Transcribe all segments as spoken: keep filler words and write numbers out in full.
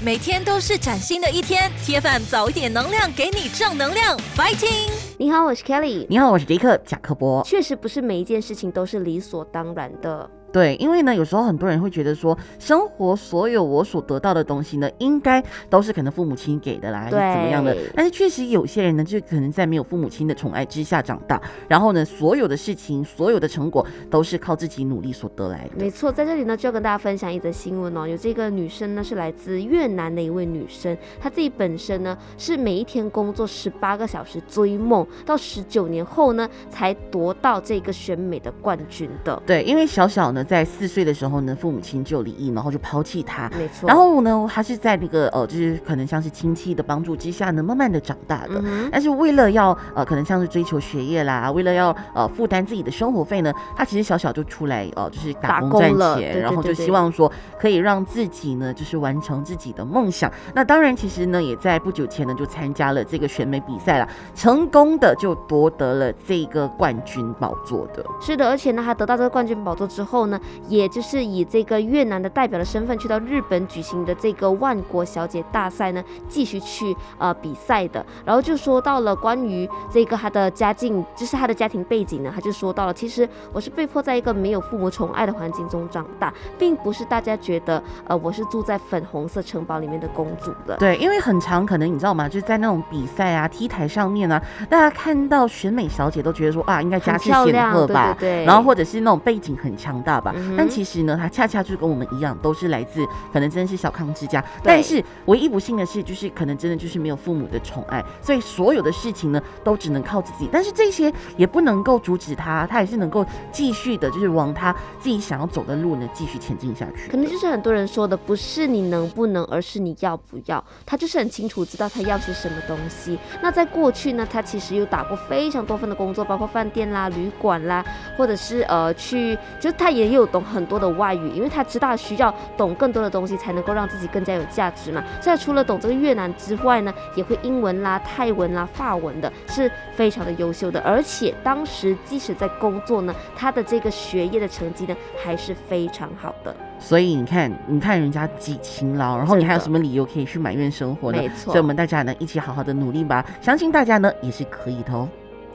每天都是崭新的一天 ，T F M 早一点能量给你正能量 ，Fighting！ 你好，我是 Kelly。 你好，我是杰克贾克波。 确实不是每一件事情都是理所当然的。 对，因为呢，有时候很多人会觉得说，生活所有我所得到的东西呢，应该都是可能父母亲给的啦，还是怎么样的。但是确实有些人呢，就可能在没有父母亲的宠爱之下长大，然后呢，所有的事情、所有的成果都是靠自己努力所得来的。 没错，在这里呢，就要跟大家分享一则新闻哦。有这个女生呢，是来自越南的一位女生，她自己本身呢是每一天工作十八个小时追梦，到十九年后呢，才夺到这个选美的冠军的。 对，因为小小呢。在四岁的时候呢，父母亲就离异，然后就抛弃他。 没错。 然后呢，他是在那个呃，就是可能像是亲戚的帮助之下呢，慢慢的长大的。嗯、但是为了要呃，可能像是追求学业啦，为了要呃负担自己的生活费呢，他其实小小就出来呃，就是打工赚钱， 对对对对， 然后就希望说可以让自己呢，就是完成自己的梦想。那当然，其实呢，也在不久前呢，就参加了这个选美比赛啦，成功的就夺得了这个冠军宝座的。 是的，而且呢，他得到这个冠军宝座之后呢。也就是以这个越南的代表的身份去到日本举行的这个万国小姐大赛呢，继续去呃比赛的。然后就说到了关于这个他的家境，就是他的家庭背景呢，他就说到了，其实我是被迫在一个没有父母宠爱的环境中长大，并不是大家觉得呃我是住在粉红色城堡里面的公主的。 对，因为很常可能你知道吗？就是在那种比赛啊、T 台上面啊，大家看到选美小姐都觉得说啊，应该家世显赫吧， 对对对， 然后或者是那种背景很强大吧。 嗯、 但其实呢，他恰恰就跟我们一样，都是来自可能真的是小康之家。但是唯一不幸的是，就是可能真的就是没有父母的宠爱，所以所有的事情呢，都只能靠自己。但是这些也不能够阻止他，他也是能够继续的，就是往他自己想要走的路呢，继续前进下去。 可能就是很多人说的，不是你能不能，而是你要不要。他就是很清楚知道他要是什么东西。那在过去呢，他其实有打过非常多份的工作，包括饭店啦、旅馆啦，或者是呃去，就是他也有懂很多的外语，因为他知道需要懂更多的东西才能够让自己更加有价值嘛。所以除了懂这个越南之外呢，也会英文啦、泰文啦、法文的，是非常的优秀的。而且当时即使在工作呢，他的这个学业的成绩呢还是非常好的。 所以你看，你看人家几勤劳，然后你还有什么理由可以去埋怨生活呢？ 没错。 所以我们大家呢一起好好的努力吧，相信大家呢也是可以的哦。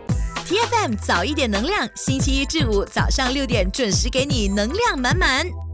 T F M 早一点能量，星期一至五早上六点准时给你能量满满。